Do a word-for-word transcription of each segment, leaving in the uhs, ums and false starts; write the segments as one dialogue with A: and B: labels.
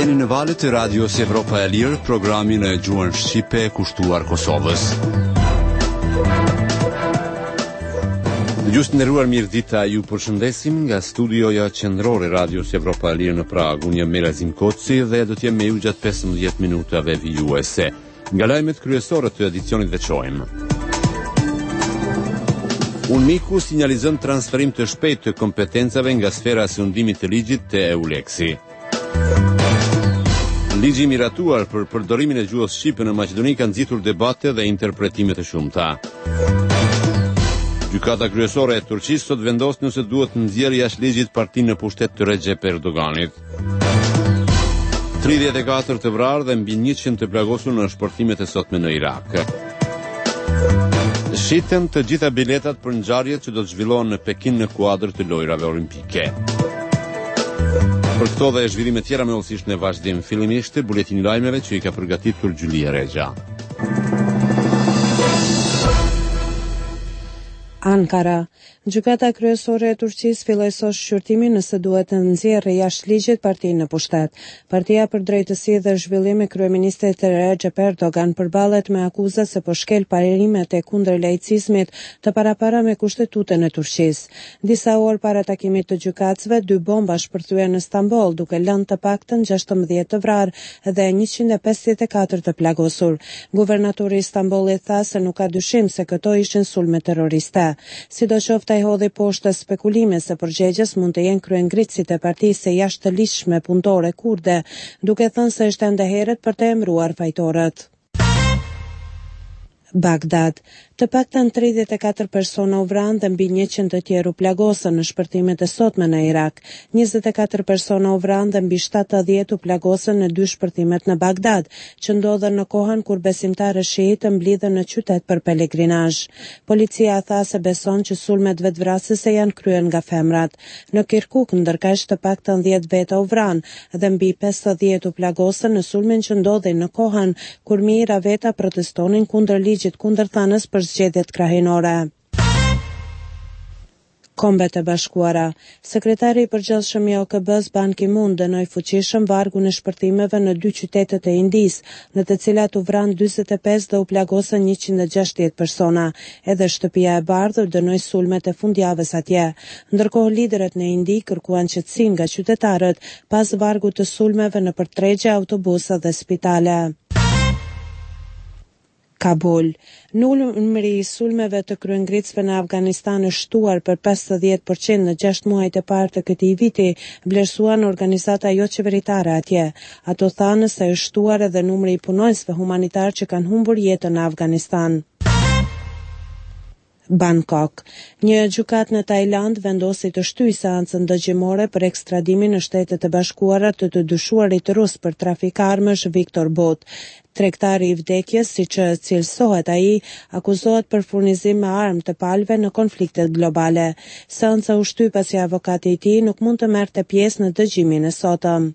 A: Jeni në valët e radios Evropa e Lirë, programin e gjuhën shqipe kushtuar Kosovës. Dëgjues të nderuar, mirëdita, ju përshëndesim nga studioja qendrore radios Evropa e Lirë në Prag. Unë jam Melazim Koci dhe do të jem me ju gjatë pesëmbëdhjetë minutave vijuese. Nga lajmet kryesore të edicionit veçojmë. Unmiku sinjalizon transferim të shpejtë të kompetencave nga sfera e sundimit të ligjit te EULEX-i. Ligji miratuar për përdorimin e gjuhës shqipe në Maqedoni ka nxitur debate dhe interpretime të shumta. Gjykata kryesore e Turqisë sot vendos nëse duhet nxjerrë jashtë ligjit partinë në pushtet të Recep Erdoganit. tridhjetë e katër të vrarë dhe mbi njëqind të plagosur në shpërtimet e sotme në Irak. Shiten të gjitha biletat për ngjarjet që do të zhvillohen në Pekin në kuadër të lojrave olimpike. Për këto dhe zhvillime tjera me ose në vazhdim, fillimisht buletini i lajmeve që i ka përgatitur Gjulia Regja.
B: Ankara. Gjykata kryesore e Turqisë filloi sot shqyrtimin nëse duhet të nxjerrë jashtë ligjit partinë në pushtet. Partia për Drejtësi dhe Zhvillim e kryeministit Recep Erdogan përballet me akuza se po shkel parimet e kundër laicizmit të parapara me kushtetutën e Turqisë. Disa orë para takimit të gjykatësve, dy bomba shpërthyen në Stamboll, duke lënë të paktën gjashtëmbëdhjetë të vrarë dhe njëqind e pesëdhjetë e katër të plagosur. Guvernatori i Stambollit tha se nuk ka dyshim se këto ishin sulme terroriste. Sidoqoftë ai hodhi poshtë spekulime se përgjegjës mund të jenë kryengritësit e partisë së jashtëligjshme punëtore kurde, duke thënë se është ende herët për të emëruar fajtorët. Bagdad. Të paktën tridhjetë e katër persona u vranë dhe mbi njëqind të tjerë u plagosën në shpërtimet e sotme në Irak. njëzet e katër persona u vranë dhe mbi shtatëdhjetë u plagosën në dy shpërtimet në Bagdad, që ndodhen në kohën kur besimtarë shiitë mblidhen në qytet për pelegrinazh. Policia tha se beson që sulmet vetvrasëse janë kryer nga femrat. Në Kirkuk, ndërkaq, të paktën dhjetë veta u vranë dhe mbi pesëdhjetë u plagosën në sulmin që ndodhi në kohën kur mijëra veta protestonin kundër ligjit kundërthanës për zgjedhjet krahinore. Kombet e Bashkuara. Sekretari i përgjithshëm i O K B-s Ban Ki-moon dënoi fuqishëm vargun e shpërtimeve në dy qytetet e Indisë, në të cilat u vranë dyzet e pesë dhe u plagosën njëqind e gjashtëdhjetë persona. Edhe Shtëpia e Bardhë dënoi sulmet e fundjavës atje. Ndërkohë liderët në Indi kërkuan qetësi nga qytetarët pas vargut të sulmeve nëpër tregje, autobuse dhe spitale. Kabul. Numri i sulmeve të kryengritësve në Afganistan është shtuar për pesëdhjetë përqind në gjashtë muajt e parë të këtij viti, vlerësuan organizata jo qeveritare atje. Ato thanë se është shtuar edhe numri i punonjësve humanitar që kanë humbur jetën në Afganistan. Bangkok. Një gjykatë në Tajland vendosi të shtyjë seancën dëgjimore për ekstradimin në Shtetet e Bashkuara të të dyshuarit rus për trafik armësh Viktor Bot. Tregtari i vdekjes, siç cilësohet ai, akuzohet për furnizim me armë të palëve në konfliktet globale. Seanca u shtyj pasi avokati i tij nuk mund të merrte pjesë në dëgjimin e sotëm.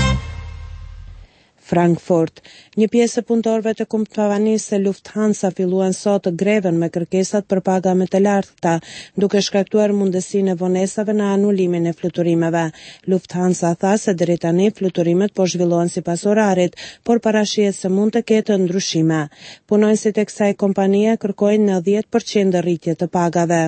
B: Frankfurt. Një pjesë e punëtorëve të kompanisë Lufthansa filluan sot greven me kërkesat për paga më të larta, duke shkaktuar mundësinë e vonesave në anulimin e fluturimeve. Lufthansa tha se deri tani fluturimet po zhvillohen sipas orarit, por parashihet se mund të ketë ndryshime. Punonjësit e kësaj kompanie kërkojnë nëntëdhjetë përqind rritje të pagave.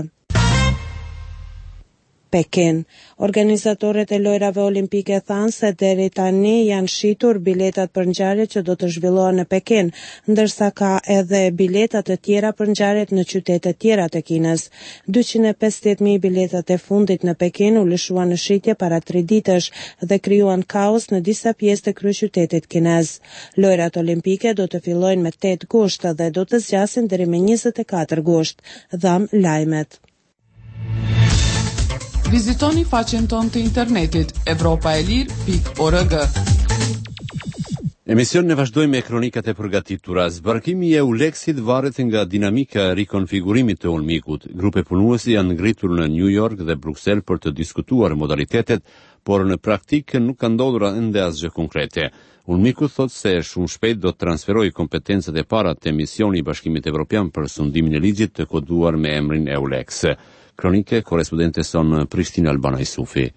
B: Pekin. Organizatorët e lojrave olimpike thanë se deri tani janë shitur biletat për ngjarjet që do të zhvillohen në Pekin, ndërsa ka edhe biletat të tjera për ngjarjet në qytete tjera të Kinës. dyqind e pesëdhjetë mijë biletat e fundit në Pekin u lëshuan në shitje para tre ditësh dhe krijuan kaos në disa pjesë të kryeqytetit kinez. Lojrat olimpike do të fillojnë me tetë gusht dhe do të zgjasin deri me njëzet e katër gusht. Dham lajmet.
C: Vizitoni faqen tonë të internetit evropaelir pikë org.
A: Emisionin e vazhdojmë me kronikat e përgatitura. Zbarkimi i EULEX-it varet nga dinamika e rikonfigurimit të Unmikut. Grupe punuesi janë ngritur në New York dhe Bruxelles për të diskutuar modalitetet, por në praktikë nuk ka ndodhur ende asgjë konkrete. Unmiku thot se shumë shpejt do të transferojë kompetencat e para të misioni i Bashkimit Evropian për sundimin e ligjit të koduar me emrin EULEX. Kronike, korespondente son Prishtina Albana Isufi.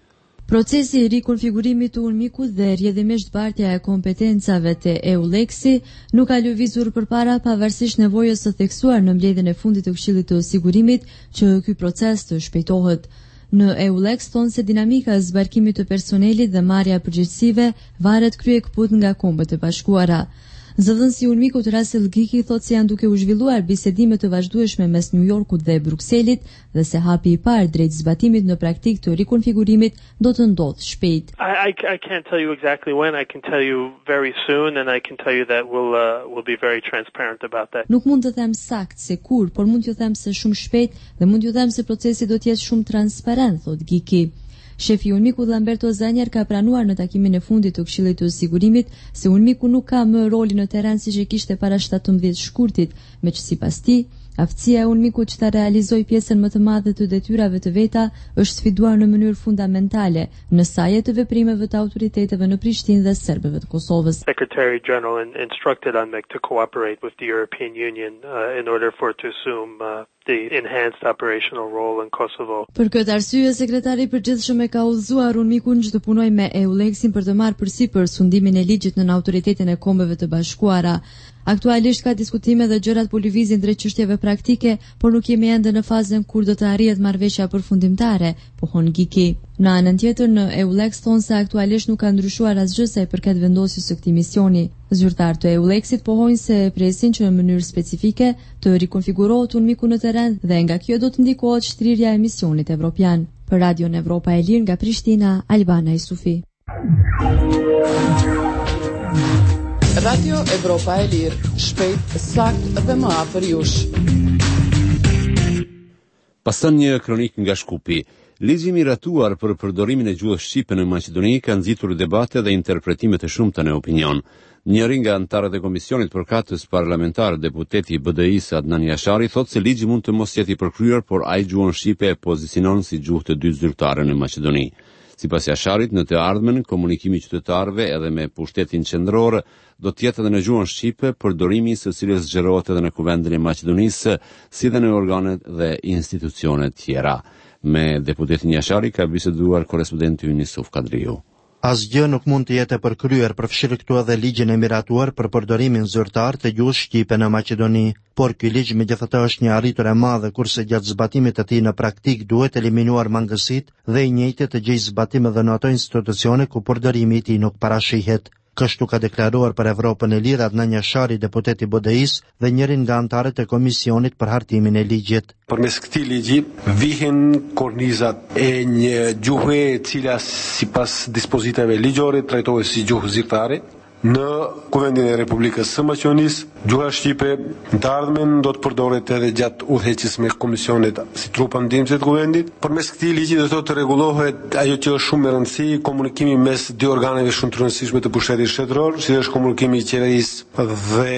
D: Procesi i rikonfigurimit të Ulmikut dhe rrjedhimisht bartja e kompetencave te EULEX-i nuk ka lëvizur përpara pavarësisht nevojës së theksuar në mbledhjen e fundit të Këshillit të Sigurimit që ky proces të shpejtohet. Në EULEX thonë se dinamika e zbarkimit të personelit dhe marrja e përgjegjësive varet kryekëput nga Kombët e Bashkuara. Zëdhënësi i Ulmikut Russell Giki thotë se janë duke u zhvilluar bisedime të vazhdueshme mes New Yorkut dhe Brukselit dhe se hapi i parë drejt zbatimit në praktik të rikonfigurimit do të ndodhë shpejt.
E: I, I, I can't tell you exactly when. I can tell you very soon and I can tell you that we'll uh, we'll be very transparent about that.
D: Nuk mund të them sakt se kur, por mund t'ju them se shumë shpejt dhe mund t'ju them se procesi do të jetë shumë transparent, thotë Giki. Shefi i Ulmikut Lamberto Zanjer ka pranuar në takimin e fundit të Këshillit të Sigurimit se Ulmiku nuk ka më rolin në terren siç e kishte para shtatëmbëdhjetë shkurtit, meq sipas tij, aftësia e Ulmikut që ta realizojë pjesën më të madhe të detyrave të veta është sfiduar në mënyrë fundamentale në saje të veprimeve të autoriteteve në Prishtinë dhe serbëve të Kosovës.
E: Secretary General instructed U N M E C to cooperate with the European Union uh, in order for it to assume uh, the enhanced operational role in Kosovo.
D: Për këtë arsye, sekretari i përgjithshëm e ka udhëzuar Ulmikun që të punojë me EULEX-in për të marrë përsipër sundimin e ligjit në autoritetin e Kombeve të Bashkuara. Aktualisht ka diskutime dhe gjërat po lëvizin drejt çështjeve praktike, por nuk jemi ende në fazën kur do të arrihet marrëveshja përfundimtare, pohon Giki. Në anën tjetër, në EULEX thonë se aktualisht nuk ka ndryshuar asgjë sa i përket vendosjes së këtij misioni. Zyrtarët të EULEX-it pohojnë se presin që në mënyrë specifike të rikonfigurohet Ulmiku në terren dhe nga kjo do të ndikohet shtrirja e misionit evropian. Për Radion Evropa e Lirë nga Prishtina, Albana Isufi.
C: Radio Evropa e Lirë, shpejt, sakt dhe më afër jush.
A: Pastan një kronik nga Shkupi. Ligji miratuar për përdorimin e gjuhës shqipe në Maqedoni ka nxitur debate dhe interpretime të shumta në opinion. Njëri nga anëtarët e komisionit përkatës parlamentar, deputeti i B D I-s Adnan Jashari, thotë se ligji mund të mos jetë i përkryer, por ai gjuhën shqipe e pozicionon si gjuhë të dy zyrtare në Maqedoni. Sipas Jasharit, në të ardhmen, komunikimi qytetarëve edhe me pushtetin qendror do të jetë edhe në gjuhën shqipe, përdorimi së cilës zgjerohet edhe në Kuvendin e Maqedonisë, si dhe në organet dhe institucionet tjera. Me deputetin Jashari ka biseduar korrespondenti ynë Yusuf Kadriu.
F: Asgjë nuk mund të jetë përkryer, përfshir këtu edhe ligjin e miratuar për përdorimin zyrtar të gjuhës shqipe në Maqedoni, por ky ligj megjithatë është një arritur e madhe, kurse gjatë zbatimit të tij në praktik duhet eliminuar mangësitë dhe i njëjtë të gjejë zbatim edhe në ato institucione ku përdorimi i tij nuk parashihet. Kështu ka deklaruar për Evropën e Lirë Adnan Jashari, deputeti B D I-s dhe njërin nga anëtarët e komisionit për hartimin e ligjit.
G: Përmes këtij ligji vihen kornizat e një gjuhe e cila sipas dispozitave ligjore trajtohet si gjuhë zyrtare. Në Kuvendin e Republikës së Maqedonisë, gjuha shqipe në të ardhmen do të përdoret edhe gjatë udhëheqjes me komisionet si trupa ndihmëse të kuvendit. Përmes këtij ligji do të rregullohet ajo që është shumë e rëndësishme, komunikimi mes dy organeve shumë të rëndësishme të pushtetit shtetëror, si është komunikimi i qeverisë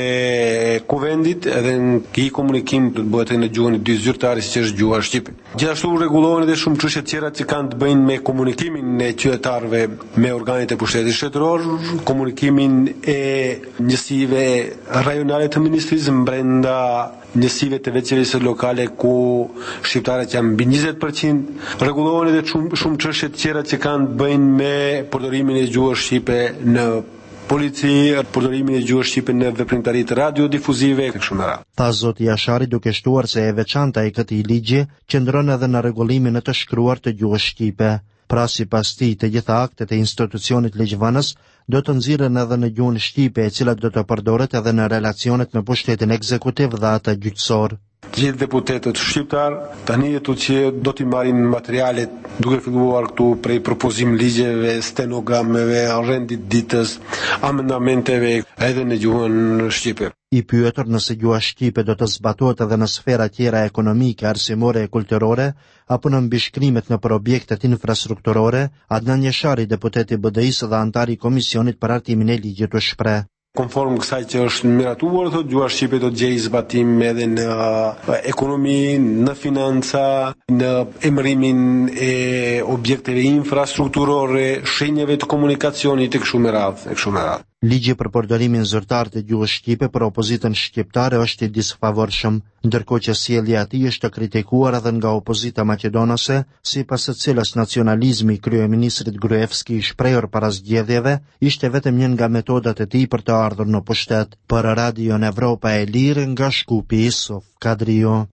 G: dhe kuvendit, edhe ky komunikim do të bëhet në gjuhën e dy zyrtarë, siç është gjuha shqipe. Gjithashtu rregullohen edhe shumë çështje të tjera që kanë të bëjnë me komunikimin e qytetarëve me organet e pushtetit shtetëror, komunikimin e njësive rajonale të ministrisë brenda njësive të veçërisë lokale ku shqiptarët janë mbi njëzet përqind. Rregullohen edhe shumë shumë çështje të tjera që kanë të bëjnë me përdorimin e gjuhës shqipe në polici, përdorimin e gjuhës shqipe në veprimtaritë radiodifuzive e kështu me radhë.
F: Tha zoti Jashari duke shtuar se e veçanta e këtij ligji qëndron edhe në rregullimin e të shkruar të gjuhës shqipe. Pra sipas tij, të gjitha aktet e institucionit ligjvënës do të nxirren edhe në gjuhën shqipe, e cila do të përdoret edhe në relacionet me pushtetin ekzekutiv dhe atë gjyqësor.
G: Të gjithë deputetët shqiptar tani jetu që do t'i marrin materialet duke filluar këtu prej propozim ligjeve, stenogrameve, rendit ditës, amendamenteve edhe në gjuhën shqipe.
F: I pyetur nëse gjuha shqipe do të zbatohet edhe në sfera tjera ekonomike, arsimore e kulturore, apo në mbishkrimet në për objektet infrastrukturore, Adnan Jashari, deputeti B D I-s dhe antari i komisionit për hartimin e ligjit u shpreh.
G: Konform kësaj që është miratuar, thotë gjuha shqipe do të gjejë zbatim edhe në ekonomi, në financa, në emërimin e objekteve infrastrukturore, shenjave të komunikacionit e kështu me radhë, e kështu me radhë.
F: Ligji për përdorimin zyrtar të gjuhës shqipe për opozitën shqiptare është i disfavorshëm, ndërkohë që sjellja e tij është të kritikuar edhe nga opozita maqedonase, sipas së cilës nacionalizmi i kryeministrit Gruevski i shprehur para zgjedhjeve ishte vetëm një nga metodat e tij për të ardhur në pushtet. Për Radion Evropa e Lirë nga Shkupi, Yusuf Kadrio.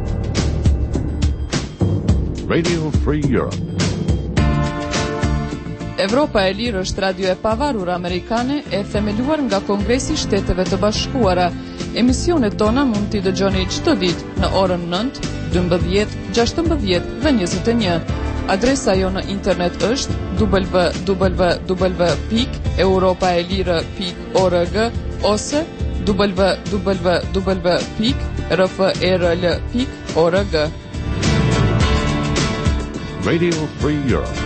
H: Radio Free Europe.
C: Evropa e Lirë është radio e pavarur amerikane e themeluar nga Kongresi i Shteteve të Bashkuara. Emisionet tona mund t'i dëgjoni çdo ditë në orën nëntë, dymbëdhjetë, gjashtëmbëdhjetë dhe njëzet e një. Adresa jo në internet është w w w pikë europaelire pikë org ose w w w pikë r f e r l pikë org.
H: Radio Free Europe.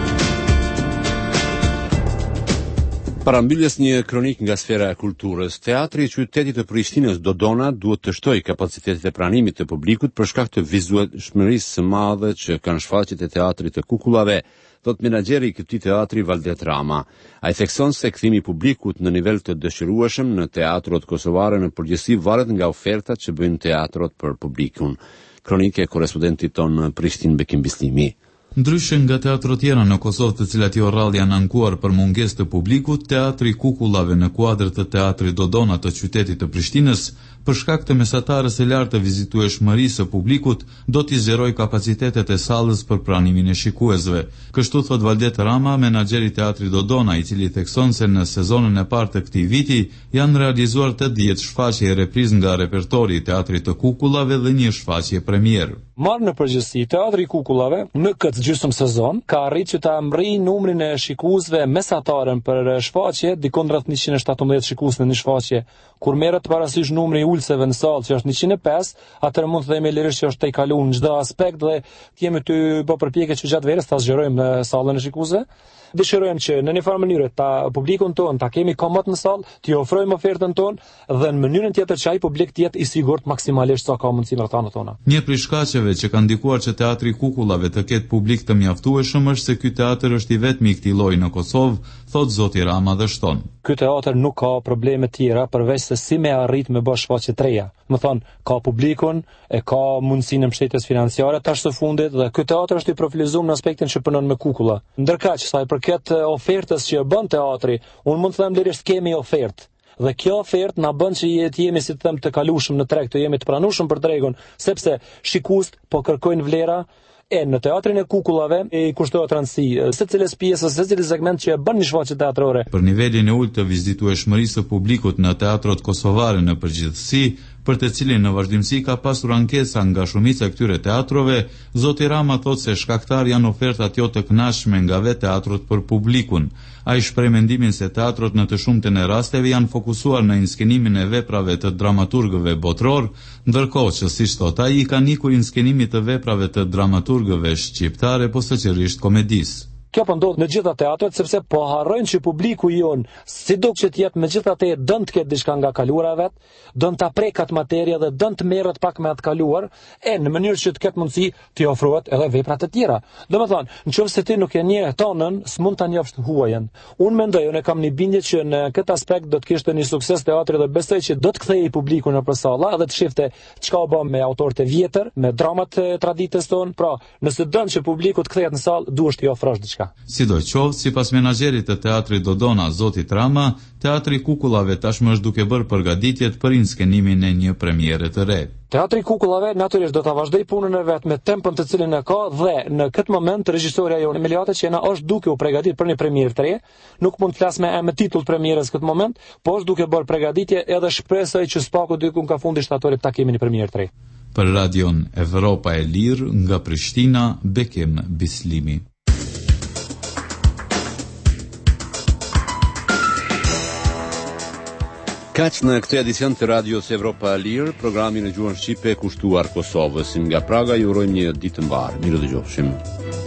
A: Parambylljes një kronik nga sfera e kulturës, teatri i qytetit të Prishtinës Dodona duhet të shtojë kapacitetet e pranimit të publikut për shkak të vizueshmërisë së madhe që kanë shfaqjet e teatrit të kukullave, thot menaxheri i këtij teatri Valdet Rama. Ai thekson se kthimi i publikut në nivel të dëshirueshëm në teatrot kosovare në përgjithësi varet nga ofertat që bëjnë teatrot për publikun. Kronike e korrespondentit ton në Prishtinë Bekim Bislimi.
I: Ndryshe nga teatrot tjera në Kosovë të cilat jo rrallë janë ankuar për mungesë të publikut, teatri kukullave në kuadër të teatrit Dodona të qytetit të Prishtinës, për shkak të mesatarës së lartë të vizitueshmërisë së publikut, do t'i zgjerojë kapacitetet e sallës për pranimin e shikuesve. Kështu thot Valdet Rama, menaxheri i teatrit Dodona, i cili thekson se në sezonën e parë të këtij viti janë realizuar tetëdhjetë shfaqje e reprizë nga repertori i teatrit të kukullave dhe një shfaqje premier.
J: Marrë në përgjithësi, teatri i kukullave në këtë gjysmë sezon ka arritur që ta mbrijë numrin e shikuesve mesatarën për shfaqje diku rreth njëqind e shtatëmbëdhjetë shikues në një shfaqje. Kur merret parasysh numri i ulëseve në sallë që është njëqind e pesë, atëherë mund të themi lirisht që është te i kaluar në çdo aspekt dhe kemi të bë përpjekje që gjatë verës ta zgjerojmë sallën e shikuesve. Dëshirojmë që në një farë mënyrë ta publikun ton ta kemi komod në sallë, t'i ofrojmë ofertën tonë dhe në mënyrën tjetër që ai publik të jetë i sigurt maksimalisht sa ka mundësi në rrethanat tona.
I: Një prej shkaqeve që kanë ndikuar që teatri i kukullave të ketë publik të mjaftueshëm është se ky teatër është i vetmi i këtij lloji në Kosovë, thot zoti Rama dhe shton.
J: Ky teatër nuk ka probleme tjera përveç se si me arrit me bësh shfaqje të reja. Më thon, ka publikun, e ka mundësinë e mbështetjes financiare tash së fundit dhe ky teatër është i profilizuar në aspektin që punon me kukulla. Ndërkaq sa i përket ofertës që bën teatri, unë mund të them lirisht kemi ofertë. Dhe kjo ofertë na bën që të jemi si të them të kalushëm në treg, të jemi të pranueshëm për tregun, sepse shikuesit po kërkojnë vlera. E në teatrin e kukullave e kushtohet rëndësi secilës pjesës, secili segment që e bën një shfaqje teatrore.
I: Për nivelin e ulët të vizitueshmërisë së publikut në teatrot kosovare në përgjithësi, për të cilin në vazhdimsi ka pasur ankesa nga shumica e këtyre teatrove, zoti Rama thot se shkaktar janë ofertat jo të kënaqshme nga vetë teatrot për publikun. Ai shpreh mendimin se teatrot në të shumtën e rasteve janë fokusuar në inskenimin e veprave të dramaturgëve botror, ndërkohë që siç thot ai kanë ikur inskenimit të veprave të dramaturgëve shqiptare posaçërisht komedisë.
J: Kjo po ndodh në gjitha teatret sepse po harrojnë që publiku jon, sido që të jetë megjithatë don të ketë diçka nga kaluara vet, don ta prekat materia dhe don të merret pak me atë kaluar, e në mënyrë që të ketë mundësi t'i ofrohet edhe vepra të tjera. Domethënë, nëse ti nuk e njeh tonën, s'mund ta njofsh huajën. Unë mendoj, unë kam një bindje që në këtë aspekt do të kishte një sukses teatri dhe besoj që do të kthejë publikun në salla dhe të shifte çka u bë me autorët e vjetër, me dramat e traditës tonë. Pra, nëse don që publiku të kthehet në sallë, duhesh t'i ofrosh diçka.
I: Sidoqoftë, sipas menaxherit të teatrit Dodona, zotit Rama, teatri i kukullave tashmë është duke bërë përgatitjet për inskenimin e një premiere të re.
J: Teatri i kukullave natyrisht do ta vazhdojë punën e vet me tempën të cilin e ka dhe në këtë moment regjisorja jonë Emiliata Qena është duke u përgatitur për një premierë të re. Nuk mund të flas me emër titull premierës këtë moment, por është duke bërë përgatitje edhe shpresoj që spaku diku nga fundi shtatorit ta kemi një premierë të re.
I: Për Radion Evropa e Lirë nga Prishtina, Bekim Bislimi.
A: Kaq në këtë edicion të Radios Evropa e Lirë, programin e gjuhën shqipe kushtuar Kosovës. Nga Praga ju urojmë një ditë të mbarë. Mirë dëgjofshim.